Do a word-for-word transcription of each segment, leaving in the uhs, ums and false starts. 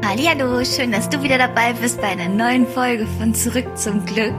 Hallihallo, schön, dass du wieder dabei bist bei einer neuen Folge von Zurück zum Glück.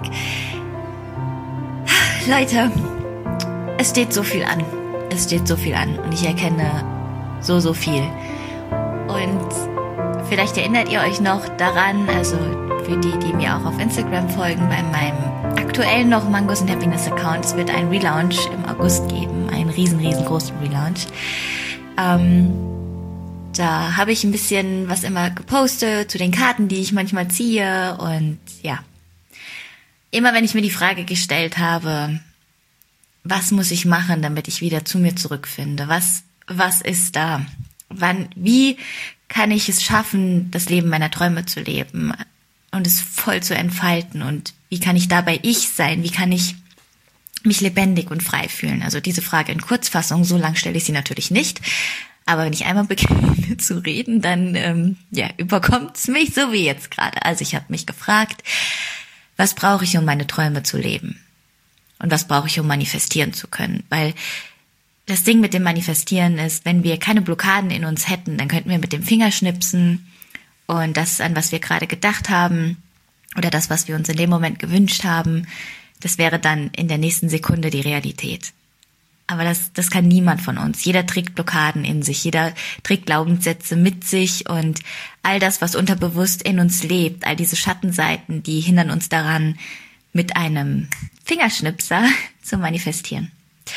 Leute, es steht so viel an. Es steht so viel an und ich erkenne so, so viel. Und vielleicht erinnert ihr euch noch daran, also für die, die mir auch auf Instagram folgen, bei meinem aktuellen noch Mangos and Happiness Account, es wird einen Relaunch im August geben, einen riesen, riesengroßen Relaunch. Ähm, Da habe ich ein bisschen was immer gepostet zu den Karten, die ich manchmal ziehe. Und ja, immer wenn ich mir die Frage gestellt habe, was muss ich machen, damit ich wieder zu mir zurückfinde? Was, was ist da? Wann, wie kann ich es schaffen, das Leben meiner Träume zu leben und es voll zu entfalten? Und wie kann ich dabei ich sein? Wie kann ich mich lebendig und frei fühlen? Also diese Frage in Kurzfassung, so lang stelle ich sie natürlich nicht. Aber wenn ich einmal beginne zu reden, dann ähm, ja, überkommt's mich so wie jetzt gerade. Also ich habe mich gefragt, was brauche ich, um meine Träume zu leben? Und was brauche ich, um manifestieren zu können? Weil das Ding mit dem Manifestieren ist, wenn wir keine Blockaden in uns hätten, dann könnten wir mit dem Finger schnipsen und das, an was wir gerade gedacht haben oder das, was wir uns in dem Moment gewünscht haben, das wäre dann in der nächsten Sekunde die Realität. Aber das, das kann niemand von uns. Jeder trägt Blockaden in sich, jeder trägt Glaubenssätze mit sich und all das, was unterbewusst in uns lebt, all diese Schattenseiten, die hindern uns daran, mit einem Fingerschnipser zu manifestieren.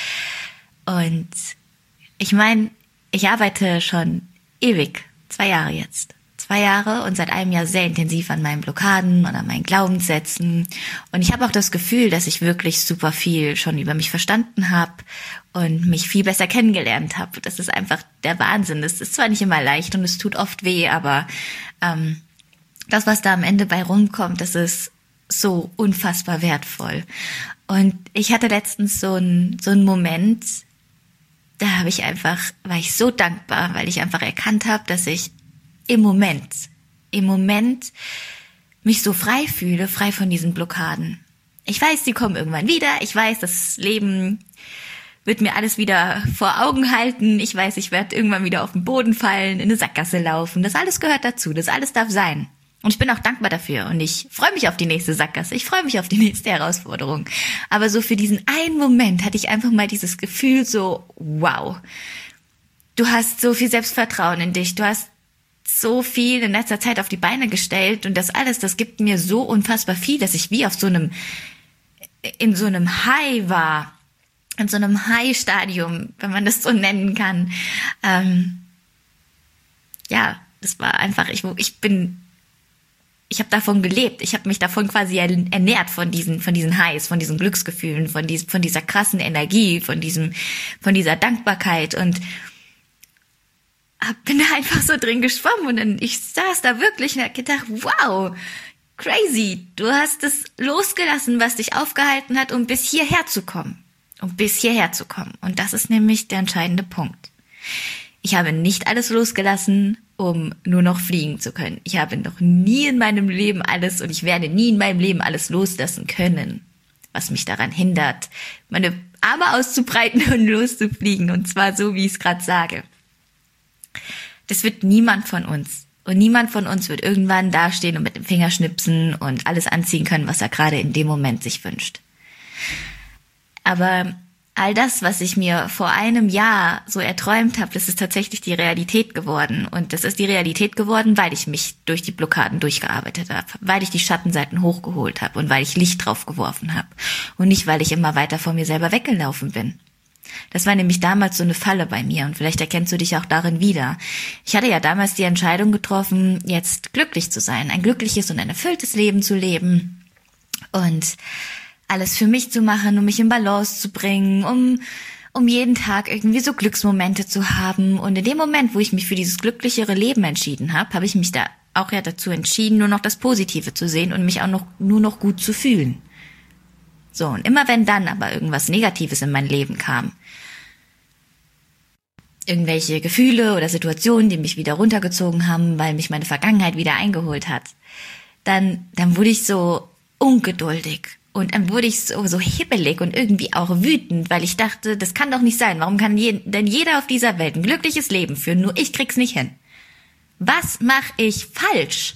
Und ich meine, ich arbeite schon ewig, zwei Jahre jetzt. Zwei Jahre und seit einem Jahr sehr intensiv an meinen Blockaden und an meinen Glaubenssätzen. Und ich habe auch das Gefühl, dass ich wirklich super viel schon über mich verstanden habe und mich viel besser kennengelernt habe. Das ist einfach der Wahnsinn. Das ist zwar nicht immer leicht und es tut oft weh, aber ähm, das, was da am Ende bei rumkommt, das ist so unfassbar wertvoll. Und ich hatte letztens so einen so einen Moment, da habe ich einfach, war ich so dankbar, weil ich einfach erkannt habe, dass ich im Moment, im Moment mich so frei fühle, frei von diesen Blockaden. Ich weiß, die kommen irgendwann wieder. Ich weiß, das Leben wird mir alles wieder vor Augen halten. Ich weiß, ich werde irgendwann wieder auf den Boden fallen, in eine Sackgasse laufen. Das alles gehört dazu. Das alles darf sein. Und ich bin auch dankbar dafür. Und ich freue mich auf die nächste Sackgasse. Ich freue mich auf die nächste Herausforderung. Aber so für diesen einen Moment hatte ich einfach mal dieses Gefühl so, wow, du hast so viel Selbstvertrauen in dich. Du hast so viel in letzter Zeit auf die Beine gestellt und das alles, das gibt mir so unfassbar viel, dass ich wie auf so einem, in so einem High war, in so einem High-Stadium, wenn man das so nennen kann. Ähm, ja, das war einfach, ich, ich bin, ich habe davon gelebt, ich habe mich davon quasi ernährt von diesen, von diesen Highs, von diesen Glücksgefühlen, von diesem, von dieser krassen Energie, von diesem, von dieser Dankbarkeit und bin da einfach so drin geschwommen und dann, ich saß da wirklich und hab gedacht, wow, crazy, du hast es losgelassen, was dich aufgehalten hat, um bis hierher zu kommen, um bis hierher zu kommen. Und das ist nämlich der entscheidende Punkt. Ich habe nicht alles losgelassen, um nur noch fliegen zu können. Ich habe noch nie in meinem Leben alles und ich werde nie in meinem Leben alles loslassen können, was mich daran hindert, meine Arme auszubreiten und loszufliegen. Und zwar so, wie ich es gerade sage. Das wird niemand von uns. Und niemand von uns wird irgendwann dastehen und mit dem Finger schnipsen und alles anziehen können, was er gerade in dem Moment sich wünscht. Aber all das, was ich mir vor einem Jahr so erträumt habe, das ist tatsächlich die Realität geworden. Und das ist die Realität geworden, weil ich mich durch die Blockaden durchgearbeitet habe, weil ich die Schattenseiten hochgeholt habe und weil ich Licht drauf geworfen habe. Und nicht, weil ich immer weiter von mir selber weggelaufen bin. Das war nämlich damals so eine Falle bei mir und vielleicht erkennst du dich auch darin wieder. Ich hatte ja damals die Entscheidung getroffen, jetzt glücklich zu sein, ein glückliches und ein erfülltes Leben zu leben und alles für mich zu machen, um mich in Balance zu bringen, um um jeden Tag irgendwie so Glücksmomente zu haben. Und in dem Moment, wo ich mich für dieses glücklichere Leben entschieden habe, habe ich mich da auch ja dazu entschieden, nur noch das Positive zu sehen und mich auch noch nur noch gut zu fühlen. So, und immer wenn dann aber irgendwas Negatives in mein Leben kam, irgendwelche Gefühle oder Situationen, die mich wieder runtergezogen haben, weil mich meine Vergangenheit wieder eingeholt hat, dann, dann wurde ich so ungeduldig und dann wurde ich so, so hibbelig und irgendwie auch wütend, weil ich dachte, das kann doch nicht sein. Warum kann je, denn jeder auf dieser Welt ein glückliches Leben führen, nur ich krieg's nicht hin? Was mache ich falsch?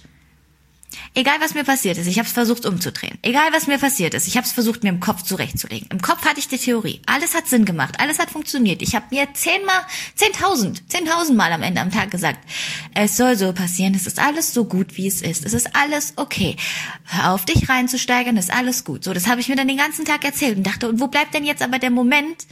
Egal, was mir passiert ist, ich habe es versucht umzudrehen. Egal, was mir passiert ist, ich habe es versucht, mir im Kopf zurechtzulegen. Im Kopf hatte ich die Theorie. Alles hat Sinn gemacht, alles hat funktioniert. Ich habe mir zehnmal, zehntausend, zehntausend Mal am Ende am Tag gesagt, es soll so passieren, es ist alles so gut, wie es ist. Es ist alles okay. Hör auf, dich reinzusteigern, ist alles gut. So, das habe ich mir dann den ganzen Tag erzählt und dachte, und wo bleibt denn jetzt aber der Moment,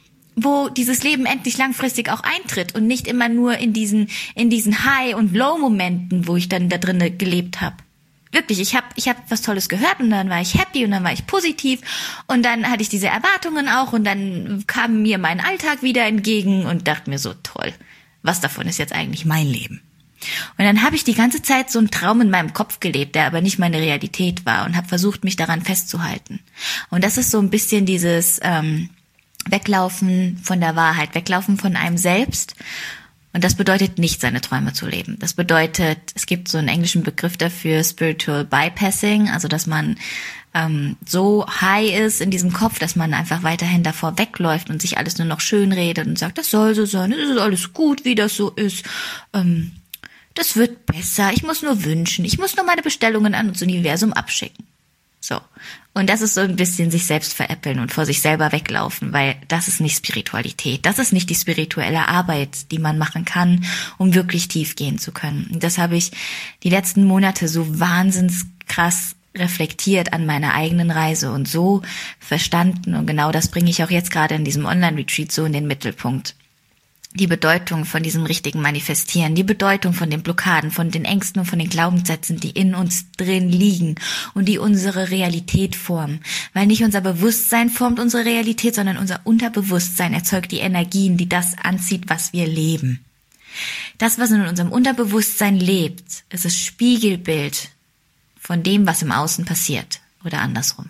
wo dieses Leben endlich langfristig auch eintritt und nicht immer nur in diesen in diesen High- und Low-Momenten, wo ich dann da drinnen gelebt habe. Wirklich, ich habe ich hab was Tolles gehört und dann war ich happy und dann war ich positiv und dann hatte ich diese Erwartungen auch und dann kam mir mein Alltag wieder entgegen und dachte mir so, toll, was davon ist jetzt eigentlich mein Leben? Und dann habe ich die ganze Zeit so einen Traum in meinem Kopf gelebt, der aber nicht meine Realität war und habe versucht, mich daran festzuhalten. Und das ist so ein bisschen dieses ähm, Weglaufen von der Wahrheit, weglaufen von einem selbst. Und das bedeutet nicht, seine Träume zu leben. Das bedeutet, es gibt so einen englischen Begriff dafür, Spiritual Bypassing, also dass man ähm, so high ist in diesem Kopf, dass man einfach weiterhin davor wegläuft und sich alles nur noch schön redet und sagt, das soll so sein, das ist alles gut, wie das so ist. Ähm, das wird besser, ich muss nur wünschen, ich muss nur meine Bestellungen an das Universum abschicken. So. Und das ist so ein bisschen sich selbst veräppeln und vor sich selber weglaufen, weil das ist nicht Spiritualität. Das ist nicht die spirituelle Arbeit, die man machen kann, um wirklich tief gehen zu können. Und das habe ich die letzten Monate so wahnsinns krass reflektiert an meiner eigenen Reise und so verstanden. Und genau das bringe ich auch jetzt gerade in diesem Online-Retreat so in den Mittelpunkt. Die Bedeutung von diesem richtigen Manifestieren, die Bedeutung von den Blockaden, von den Ängsten und von den Glaubenssätzen, die in uns drin liegen und die unsere Realität formen. Weil nicht unser Bewusstsein formt unsere Realität, sondern unser Unterbewusstsein erzeugt die Energien, die das anzieht, was wir leben. Das, was in unserem Unterbewusstsein lebt, ist das Spiegelbild von dem, was im Außen passiert oder andersrum.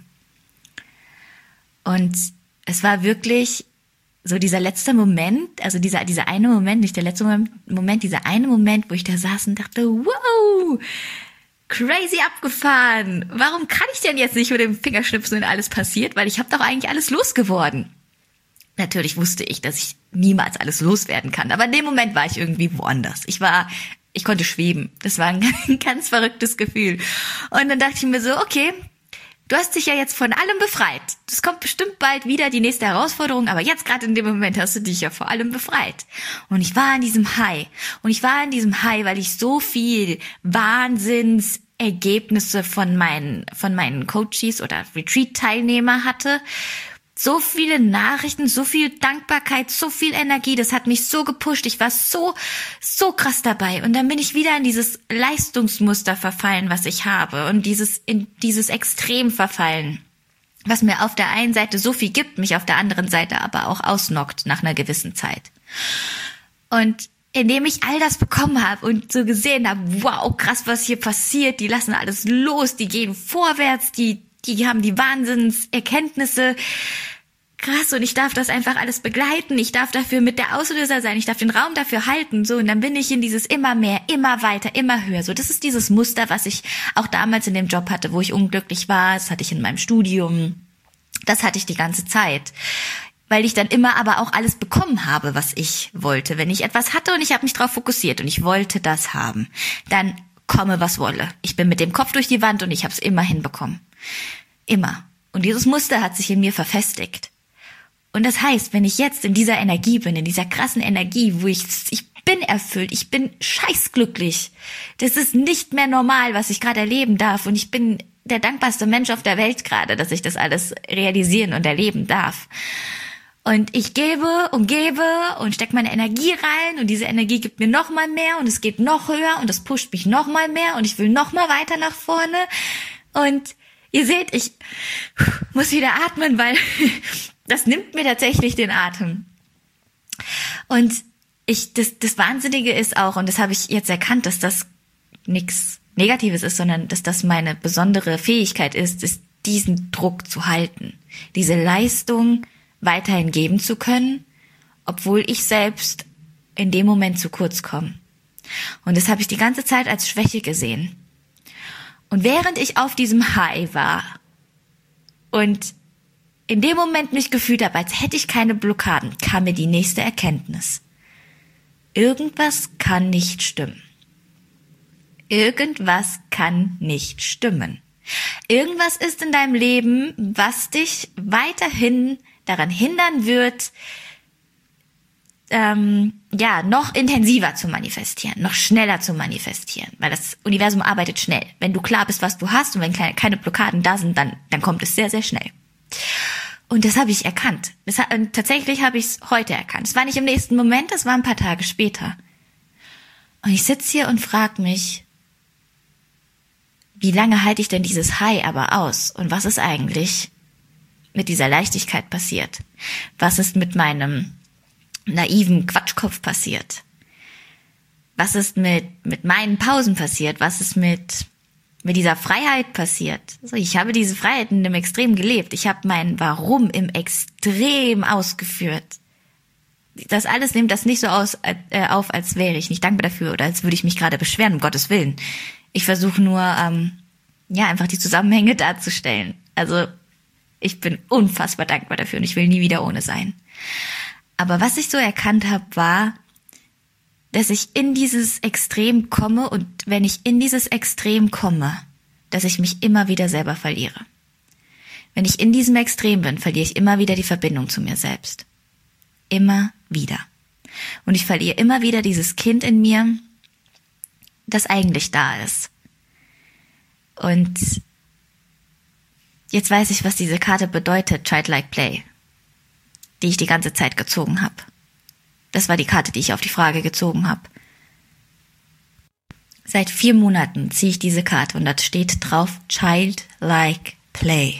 Und es war wirklich so dieser letzte Moment, also dieser dieser eine Moment, nicht der letzte Moment, Moment, dieser eine Moment, wo ich da saß und dachte, wow, crazy abgefahren. Warum kann ich denn jetzt nicht mit dem Fingerschnipsen und alles passiert? Weil ich habe doch eigentlich alles losgeworden. Natürlich wusste ich, dass ich niemals alles loswerden kann, aber in dem Moment war ich irgendwie woanders. Ich war, ich konnte schweben. Das war ein ganz verrücktes Gefühl. Und dann dachte ich mir so, okay, du hast dich ja jetzt von allem befreit. Es kommt bestimmt bald wieder die nächste Herausforderung, aber jetzt gerade in dem Moment hast du dich ja vor allem befreit. Und ich war in diesem High. Und ich war in diesem High, weil ich so viel Wahnsinnsergebnisse von meinen, von meinen Coaches oder Retreat-Teilnehmer hatte. So viele Nachrichten, so viel Dankbarkeit, so viel Energie, das hat mich so gepusht. Ich war so, so krass dabei. Und dann bin ich wieder in dieses Leistungsmuster verfallen, was ich habe. Und dieses, in dieses Extrem verfallen, was mir auf der einen Seite so viel gibt, mich auf der anderen Seite aber auch ausnockt nach einer gewissen Zeit. Und indem ich all das bekommen habe und so gesehen habe, wow, krass, was hier passiert, die lassen alles los, die gehen vorwärts, die Die haben die Wahnsinnserkenntnisse. Krass, und ich darf das einfach alles begleiten. Ich darf dafür mit der Auslöser sein. Ich darf den Raum dafür halten. So, und dann bin ich in dieses immer mehr, immer weiter, immer höher. So, das ist dieses Muster, was ich auch damals in dem Job hatte, wo ich unglücklich war. Das hatte ich in meinem Studium. Das hatte ich die ganze Zeit. Weil ich dann immer aber auch alles bekommen habe, was ich wollte. Wenn ich etwas hatte und ich habe mich darauf fokussiert und ich wollte das haben, dann komme, was wolle. Ich bin mit dem Kopf durch die Wand und ich habe es immer hinbekommen. Immer. Und dieses Muster hat sich in mir verfestigt. Und das heißt, wenn ich jetzt in dieser Energie bin, in dieser krassen Energie, wo ich, ich bin erfüllt, ich bin scheißglücklich. Das ist nicht mehr normal, was ich gerade erleben darf. Und ich bin der dankbarste Mensch auf der Welt gerade, dass ich das alles realisieren und erleben darf. Und ich gebe und gebe und stecke meine Energie rein und diese Energie gibt mir noch mal mehr und es geht noch höher und es pusht mich noch mal mehr und ich will noch mal weiter nach vorne. Und ihr seht, ich muss wieder atmen, weil das nimmt mir tatsächlich den Atem. Und ich, das, das Wahnsinnige ist auch, und das habe ich jetzt erkannt, dass das nichts Negatives ist, sondern dass das meine besondere Fähigkeit ist, ist diesen Druck zu halten, diese Leistung weiterhin geben zu können, obwohl ich selbst in dem Moment zu kurz komme. Und das habe ich die ganze Zeit als Schwäche gesehen. Und während ich auf diesem High war und in dem Moment mich gefühlt habe, als hätte ich keine Blockaden, kam mir die nächste Erkenntnis. Irgendwas kann nicht stimmen. Irgendwas kann nicht stimmen. Irgendwas ist in deinem Leben, was dich weiterhin daran hindern wird, ähm, ja, noch intensiver zu manifestieren, noch schneller zu manifestieren, weil das Universum arbeitet schnell. Wenn du klar bist, was du hast und wenn keine, keine Blockaden da sind, dann, dann kommt es sehr, sehr schnell. Und das habe ich erkannt. Das, tatsächlich habe ich es heute erkannt. Es war nicht im nächsten Moment, es war ein paar Tage später. Und ich sitze hier und frage mich, wie lange halte ich denn dieses High aber aus? Und was ist eigentlich mit dieser Leichtigkeit passiert? Was ist mit meinem naiven Quatschkopf passiert? Was ist mit mit meinen Pausen passiert? Was ist mit mit dieser Freiheit passiert? Also ich habe diese Freiheit in dem Extrem gelebt. Ich habe mein Warum im Extrem ausgeführt. Das alles nimmt das nicht so aus, äh, auf, als wäre ich nicht dankbar dafür oder als würde ich mich gerade beschweren, um Gottes Willen. Ich versuche nur, ähm, ja, einfach die Zusammenhänge darzustellen. Also ich bin unfassbar dankbar dafür und ich will nie wieder ohne sein. Aber was ich so erkannt habe, war, dass ich in dieses Extrem komme und wenn ich in dieses Extrem komme, dass ich mich immer wieder selber verliere. Wenn ich in diesem Extrem bin, verliere ich immer wieder die Verbindung zu mir selbst. Immer wieder. Und ich verliere immer wieder dieses Kind in mir, das eigentlich da ist. Und jetzt weiß ich, was diese Karte bedeutet, Childlike Play, die ich die ganze Zeit gezogen habe. Das war die Karte, die ich auf die Frage gezogen habe. Seit vier Monaten ziehe ich diese Karte und da steht drauf Childlike Play.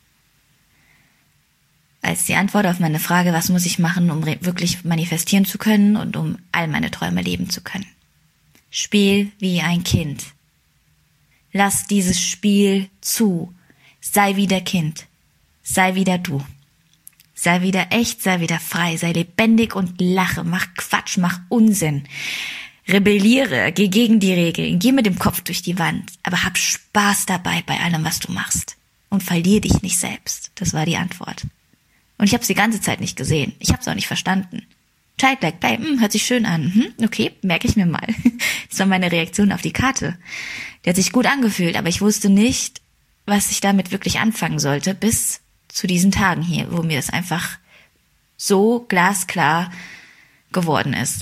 Als die Antwort auf meine Frage, was muss ich machen, um wirklich manifestieren zu können und um all meine Träume leben zu können. Spiel wie ein Kind. Lass dieses Spiel zu. Sei wieder Kind. Sei wieder du. Sei wieder echt, sei wieder frei, sei lebendig und lache, mach Quatsch, mach Unsinn. Rebelliere, geh gegen die Regeln, geh mit dem Kopf durch die Wand, aber hab Spaß dabei bei allem, was du machst. Und verlier dich nicht selbst. Das war die Antwort. Und ich habe es die ganze Zeit nicht gesehen. Ich habe es auch nicht verstanden. Childlike Play, hm, hört sich schön an. Hm, okay, merke ich mir mal. Das war meine Reaktion auf die Karte. Die hat sich gut angefühlt, aber ich wusste nicht, was ich damit wirklich anfangen sollte, bis zu diesen Tagen hier, wo mir das einfach so glasklar geworden ist.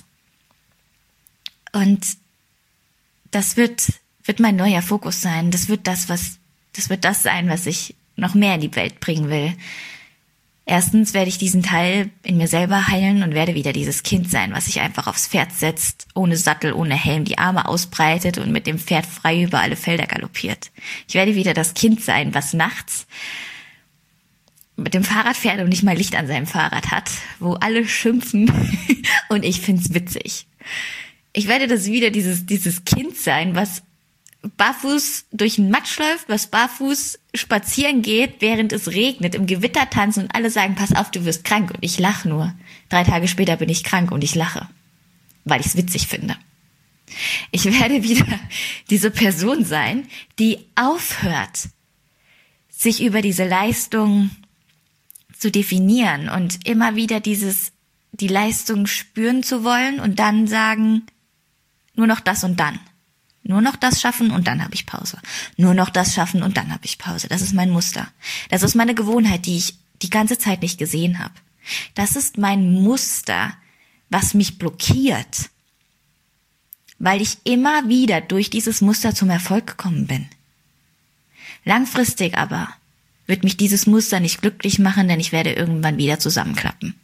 Und das wird, wird mein neuer Fokus sein. Das wird das, was, das wird das sein, was ich noch mehr in die Welt bringen will. Erstens werde ich diesen Teil in mir selber heilen und werde wieder dieses Kind sein, was sich einfach aufs Pferd setzt, ohne Sattel, ohne Helm, die Arme ausbreitet und mit dem Pferd frei über alle Felder galoppiert. Ich werde wieder das Kind sein, was nachts mit dem Fahrrad fährt und nicht mal Licht an seinem Fahrrad hat, wo alle schimpfen und ich find's witzig. Ich werde das wieder dieses dieses Kind sein, was barfuß durch den Matsch läuft, was barfuß spazieren geht, während es regnet, im Gewitter tanzt und alle sagen, pass auf, du wirst krank und ich lache nur. Drei Tage später bin ich krank und ich lache, weil ich es witzig finde. Ich werde wieder diese Person sein, die aufhört, sich über diese Leistung zu definieren und immer wieder dieses, die Leistung spüren zu wollen und dann sagen, nur noch das und dann. Nur noch das schaffen und dann habe ich Pause. Nur noch das schaffen und dann habe ich Pause. Das ist mein Muster. Das ist meine Gewohnheit, die ich die ganze Zeit nicht gesehen habe. Das ist mein Muster, was mich blockiert, weil ich immer wieder durch dieses Muster zum Erfolg gekommen bin. Langfristig aber wird mich dieses Muster nicht glücklich machen, denn ich werde irgendwann wieder zusammenklappen.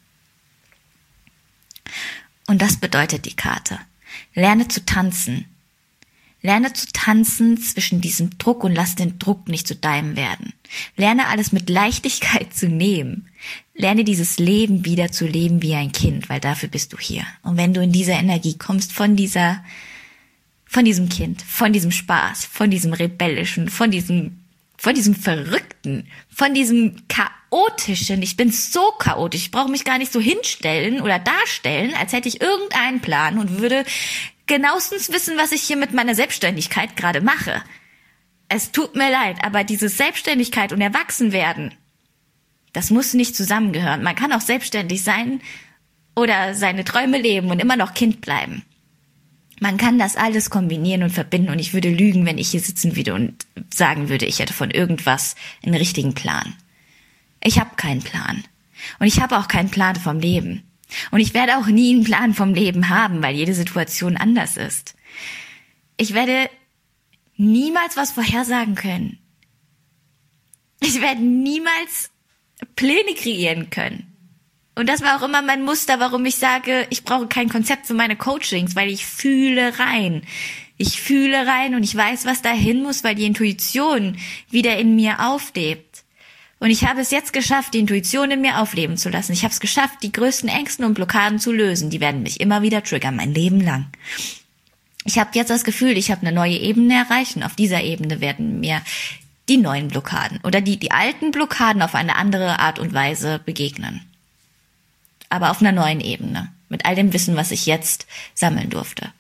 Und das bedeutet die Karte. Lerne zu tanzen. Lerne zu tanzen zwischen diesem Druck und lass den Druck nicht zu deinem werden. Lerne alles mit Leichtigkeit zu nehmen. Lerne dieses Leben wieder zu leben wie ein Kind, weil dafür bist du hier. Und wenn du in diese Energie kommst von dieser, von diesem Kind, von diesem Spaß, von diesem Rebellischen, von diesem, von diesem Verrückten, von diesem Chaotischen, ich bin so chaotisch, ich brauche mich gar nicht so hinstellen oder darstellen, als hätte ich irgendeinen Plan und würde genauestens wissen, was ich hier mit meiner Selbstständigkeit gerade mache. Es tut mir leid, aber diese Selbstständigkeit und Erwachsenwerden, das muss nicht zusammengehören. Man kann auch selbstständig sein oder seine Träume leben und immer noch Kind bleiben. Man kann das alles kombinieren und verbinden und ich würde lügen, wenn ich hier sitzen würde und sagen würde, ich hätte von irgendwas einen richtigen Plan. Ich habe keinen Plan. Und ich habe auch keinen Plan vom Leben. Und ich werde auch nie einen Plan vom Leben haben, weil jede Situation anders ist. Ich werde niemals was vorhersagen können. Ich werde niemals Pläne kreieren können. Und das war auch immer mein Muster, warum ich sage, ich brauche kein Konzept für meine Coachings, weil ich fühle rein. Ich fühle rein und ich weiß, was dahin muss, weil die Intuition wieder in mir auflebt. Und ich habe es jetzt geschafft, die Intuition in mir aufleben zu lassen. Ich habe es geschafft, die größten Ängsten und Blockaden zu lösen. Die werden mich immer wieder triggern, mein Leben lang. Ich habe jetzt das Gefühl, ich habe eine neue Ebene erreicht und auf dieser Ebene werden mir die neuen Blockaden oder die, die alten Blockaden auf eine andere Art und Weise begegnen. Aber auf einer neuen Ebene, mit all dem Wissen, was ich jetzt sammeln durfte.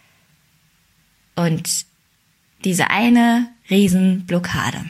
Und diese eine Riesenblockade,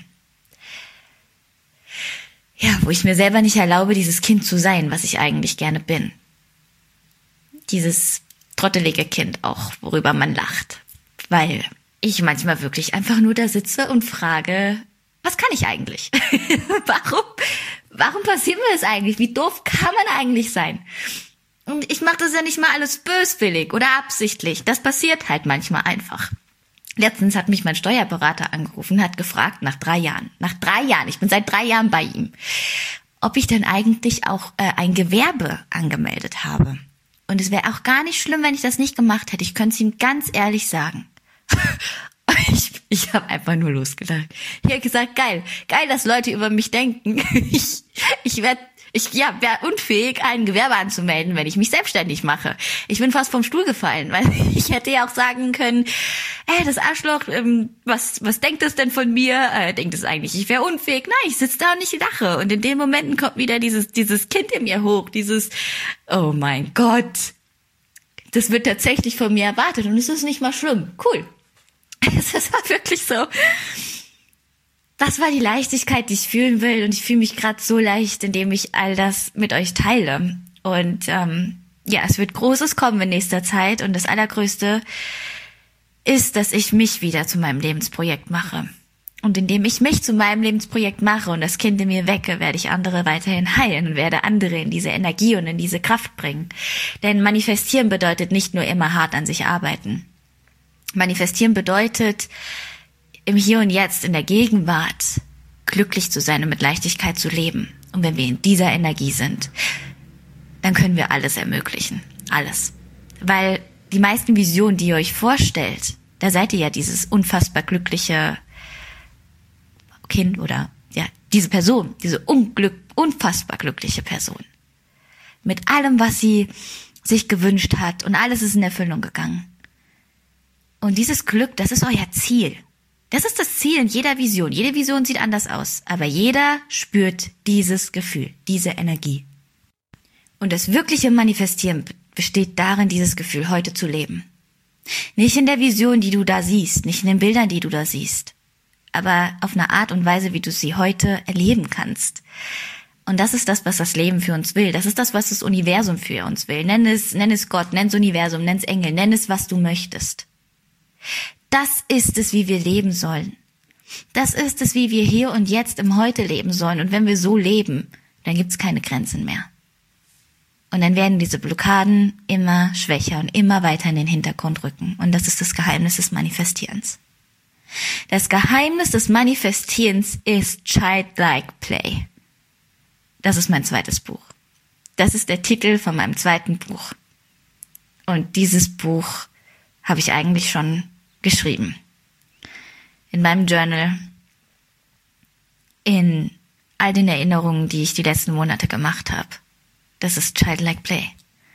ja, wo ich mir selber nicht erlaube, dieses Kind zu sein, was ich eigentlich gerne bin. Dieses trottelige Kind auch, worüber man lacht. Weil ich manchmal wirklich einfach nur da sitze und frage, was kann ich eigentlich? warum, warum passiert mir das eigentlich? Wie doof kann man eigentlich sein? Und ich mache das ja nicht mal alles böswillig oder absichtlich. Das passiert halt manchmal einfach. Letztens hat mich mein Steuerberater angerufen, hat gefragt nach drei Jahren, nach drei Jahren, ich bin seit drei Jahren bei ihm, ob ich denn eigentlich auch äh, ein Gewerbe angemeldet habe. Und es wäre auch gar nicht schlimm, wenn ich das nicht gemacht hätte. Ich könnte es ihm ganz ehrlich sagen. ich ich habe einfach nur losgedacht. Ich habe gesagt, geil, geil, dass Leute über mich denken. ich ich werde Ich ja, wäre unfähig, ein Gewerbe anzumelden, wenn ich mich selbstständig mache. Ich bin fast vom Stuhl gefallen, weil ich hätte ja auch sagen können, ey, das Arschloch, ähm, was was denkt es denn von mir? Äh, denkt es eigentlich, ich wäre unfähig? Nein, ich sitze da und ich lache. Und in den Momenten kommt wieder dieses dieses Kind in mir hoch, dieses, oh mein Gott, das wird tatsächlich von mir erwartet und es ist nicht mal schlimm. Cool. Es ist halt wirklich so. Das war die Leichtigkeit, die ich fühlen will und ich fühle mich gerade so leicht, indem ich all das mit euch teile. Und ähm, ja, es wird Großes kommen in nächster Zeit und das Allergrößte ist, dass ich mich wieder zu meinem Lebensprojekt mache. Und indem ich mich zu meinem Lebensprojekt mache und das Kind in mir wecke, werde ich andere weiterhin heilen und werde andere in diese Energie und in diese Kraft bringen. Denn manifestieren bedeutet nicht nur immer hart an sich arbeiten. Manifestieren bedeutet, im Hier und Jetzt, in der Gegenwart, glücklich zu sein und mit Leichtigkeit zu leben. Und wenn wir in dieser Energie sind, dann können wir alles ermöglichen. Alles. Weil die meisten Visionen, die ihr euch vorstellt, da seid ihr ja dieses unfassbar glückliche Kind oder ja, diese Person, diese unglück, unfassbar glückliche Person. Mit allem, was sie sich gewünscht hat und alles ist in Erfüllung gegangen. Und dieses Glück, das ist euer Ziel. Das ist das Ziel in jeder Vision. Jede Vision sieht anders aus, aber jeder spürt dieses Gefühl, diese Energie. Und das wirkliche Manifestieren besteht darin, dieses Gefühl heute zu leben. Nicht in der Vision, die du da siehst, nicht in den Bildern, die du da siehst, aber auf eine Art und Weise, wie du sie heute erleben kannst. Und das ist das, was das Leben für uns will. Das ist das, was das Universum für uns will. Nenn es, nenn es Gott, nenn es Universum, nenn es Engel, nenn es, was du möchtest. Das ist es, wie wir leben sollen. Das ist es, wie wir hier und jetzt im Heute leben sollen. Und wenn wir so leben, dann gibt's keine Grenzen mehr. Und dann werden diese Blockaden immer schwächer und immer weiter in den Hintergrund rücken. Und das ist das Geheimnis des Manifestierens. Das Geheimnis des Manifestierens ist Childlike Play. Das ist mein zweites Buch. Das ist der Titel von meinem zweiten Buch. Und dieses Buch habe ich eigentlich schon geschrieben. In meinem Journal, in all den Erinnerungen, die ich die letzten Monate gemacht habe. Das ist Childlike Play.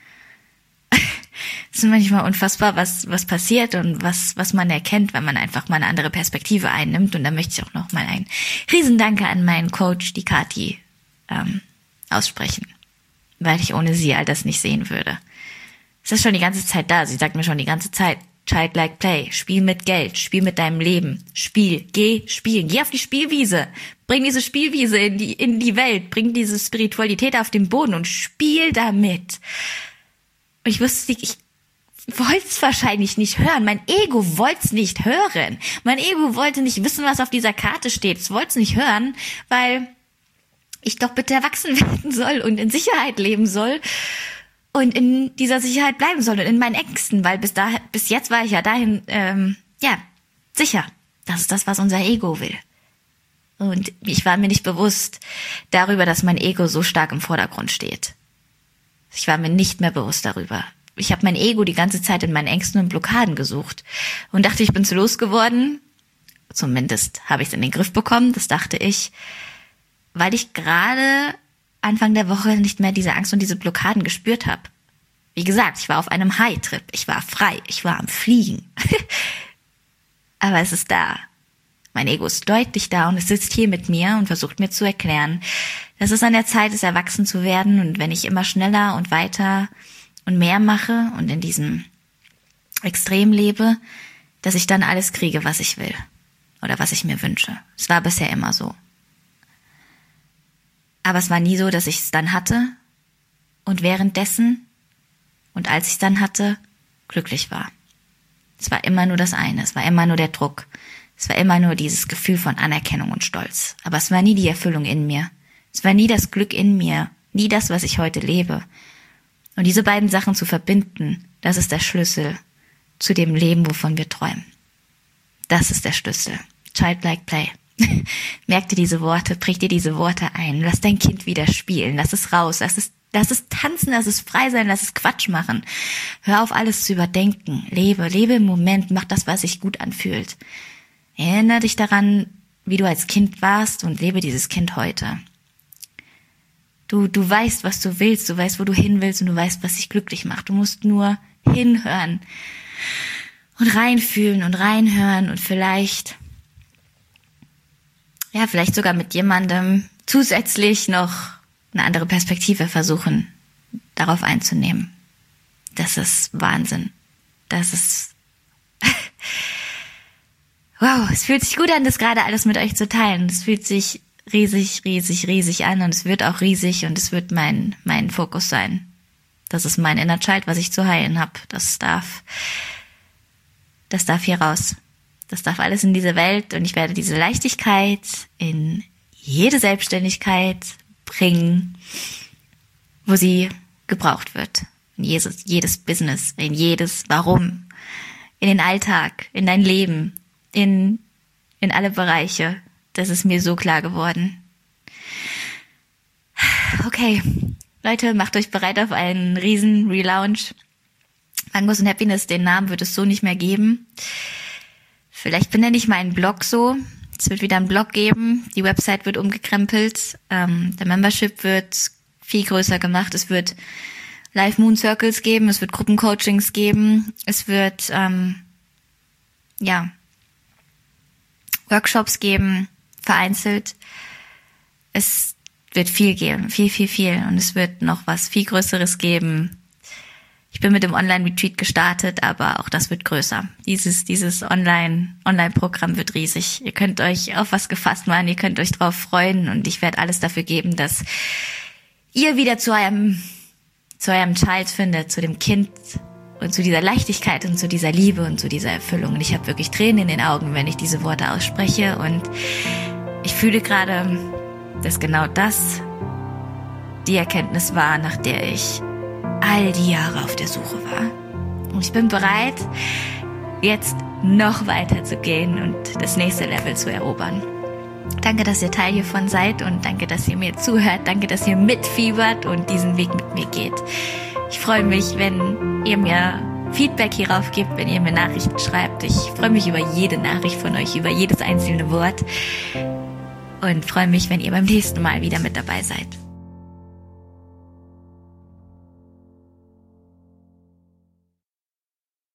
Es ist manchmal unfassbar, was was passiert und was was man erkennt, wenn man einfach mal eine andere Perspektive einnimmt. Und da möchte ich auch noch mal einen Riesendanke an meinen Coach, die Kathi, ähm, aussprechen, weil ich ohne sie all das nicht sehen würde. Es ist schon die ganze Zeit da. Sie sagt mir schon die ganze Zeit, Childlike Play, spiel mit Geld, spiel mit deinem Leben, spiel, geh spielen, geh auf die Spielwiese, bring diese Spielwiese in die in die Welt, bring diese Spiritualität auf den Boden und spiel damit. Und ich wusste, ich wollte es wahrscheinlich nicht hören. Mein Ego wollte es nicht hören. Mein Ego wollte nicht wissen, was auf dieser Karte steht. Es wollte es nicht hören, weil ich doch bitte erwachsen werden soll und in Sicherheit leben soll und in dieser Sicherheit bleiben soll und in meinen Ängsten, weil bis da, bis jetzt war ich ja dahin, ähm, ja, sicher. Das ist das, was unser Ego will. Und ich war mir nicht bewusst darüber, dass mein Ego so stark im Vordergrund steht. Ich war mir nicht mehr bewusst darüber. Ich habe mein Ego die ganze Zeit in meinen Ängsten und Blockaden gesucht und dachte, ich bin's losgeworden. Zumindest habe ich es in den Griff bekommen, das dachte ich, weil ich gerade Anfang der Woche nicht mehr diese Angst und diese Blockaden gespürt habe. Wie gesagt, ich war auf einem High-Trip, ich war frei, ich war am Fliegen. Aber es ist da. Mein Ego ist deutlich da und es sitzt hier mit mir und versucht mir zu erklären, dass es an der Zeit ist, erwachsen zu werden und wenn ich immer schneller und weiter und mehr mache und in diesem Extrem lebe, dass ich dann alles kriege, was ich will oder was ich mir wünsche. Es war bisher immer so. Aber es war nie so, dass ich es dann hatte und währenddessen und als ich es dann hatte, glücklich war. Es war immer nur das eine, es war immer nur der Druck, es war immer nur dieses Gefühl von Anerkennung und Stolz. Aber es war nie die Erfüllung in mir, es war nie das Glück in mir, nie das, was ich heute lebe. Und diese beiden Sachen zu verbinden, das ist der Schlüssel zu dem Leben, wovon wir träumen. Das ist der Schlüssel. Childlike Play. Merk dir diese Worte, präg dir diese Worte ein, lass dein Kind wieder spielen, lass es raus, lass es, lass es tanzen, lass es frei sein, lass es Quatsch machen. Hör auf, alles zu überdenken. Lebe, lebe im Moment, mach das, was sich gut anfühlt. Erinnere dich daran, wie du als Kind warst und lebe dieses Kind heute. Du, du weißt, was du willst, du weißt, wo du hin willst und du weißt, was dich glücklich macht. Du musst nur hinhören und reinfühlen und reinhören und vielleicht, ja, vielleicht sogar mit jemandem zusätzlich noch eine andere Perspektive versuchen, darauf einzunehmen. Das ist Wahnsinn. Das ist, wow, es fühlt sich gut an, das gerade alles mit euch zu teilen. Es fühlt sich riesig, riesig, riesig an und es wird auch riesig und es wird mein mein Fokus sein. Das ist mein Inner Child, was ich zu heilen habe. Das darf, das darf hier raus. Das darf alles in diese Welt und ich werde diese Leichtigkeit in jede Selbstständigkeit bringen, wo sie gebraucht wird. In jedes, jedes Business, in jedes Warum, in den Alltag, in dein Leben, in in alle Bereiche. Das ist mir so klar geworden. Okay, Leute, macht euch bereit auf einen riesen Relaunch. Mangos and Happiness, den Namen wird es so nicht mehr geben. Vielleicht benenne ich meinen Blog so. Es wird wieder einen Blog geben. Die Website wird umgekrempelt. Ähm, der Membership wird viel größer gemacht. Es wird Live Moon Circles geben. Es wird Gruppencoachings geben. Es wird, ähm, ja, Workshops geben. Vereinzelt. Es wird viel geben, viel, viel, viel. Und es wird noch was viel Größeres geben. Ich bin mit dem Online-Retreat gestartet, aber auch das wird größer. Dieses, dieses Online, Online-Programm wird riesig. Ihr könnt euch auf was gefasst machen, ihr könnt euch drauf freuen und ich werde alles dafür geben, dass ihr wieder zu eurem, zu eurem Child findet, zu dem Kind und zu dieser Leichtigkeit und zu dieser Liebe und zu dieser Erfüllung. Und ich habe wirklich Tränen in den Augen, wenn ich diese Worte ausspreche. Und ich fühle gerade, dass genau das die Erkenntnis war, nach der ich all die Jahre auf der Suche war. Und ich bin bereit, jetzt noch weiter zu gehen und das nächste Level zu erobern. Danke, dass ihr Teil hiervon seid und danke, dass ihr mir zuhört. Danke, dass ihr mitfiebert und diesen Weg mit mir geht. Ich freue mich, wenn ihr mir Feedback hierauf gibt, wenn ihr mir Nachrichten schreibt. Ich freue mich über jede Nachricht von euch, über jedes einzelne Wort und freue mich, wenn ihr beim nächsten Mal wieder mit dabei seid.